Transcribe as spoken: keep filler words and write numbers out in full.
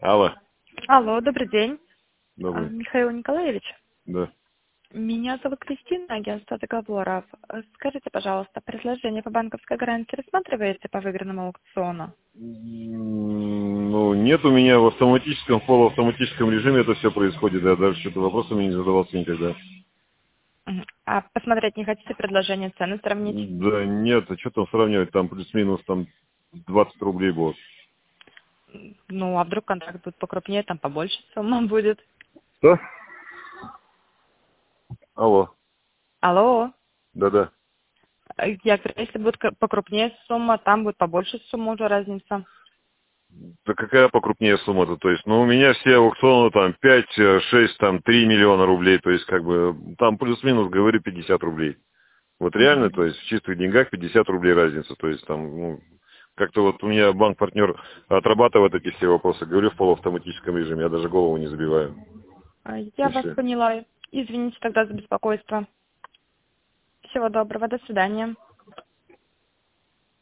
Алло. Алло, добрый день. А, Добрый. Михаил Николаевич. Да. Меня зовут Кристина, агентство договоров. А, Скажите, пожалуйста, предложение по банковской гарантии рассматриваете по выигранному аукциону? М, Ну, нет у меня в автоматическом, в полуавтоматическом режиме это все происходит. Я даже что-то вопросами не задавался никогда. Мгм. А посмотреть не хотите предложение, цены сравнить? Да нет, а что там сравнивать? Там плюс-минус там двадцать рублей будет. Ну, а вдруг контракт будет покрупнее, там побольше сумма будет. Что? Алло. Алло. Да-да. А, Я говорю, если будет ка- покрупнее сумма, там будет побольше сумма уже разница. Да какая покрупнее сумма-то? То есть, ну, у меня все аукционы там пять, шесть, там три миллиона рублей. То есть, как бы, там плюс-минус, говорю, пятьдесят рублей. Вот реально, Мгм. то есть в чистых деньгах пятьдесят рублей разница. То есть там, ну, как-то вот у меня банк-партнер отрабатывает эти все вопросы, говорю, в полуавтоматическом режиме, я даже голову не забиваю. А, И Я вас все. поняла. Извините тогда за беспокойство. Всего доброго, до свидания.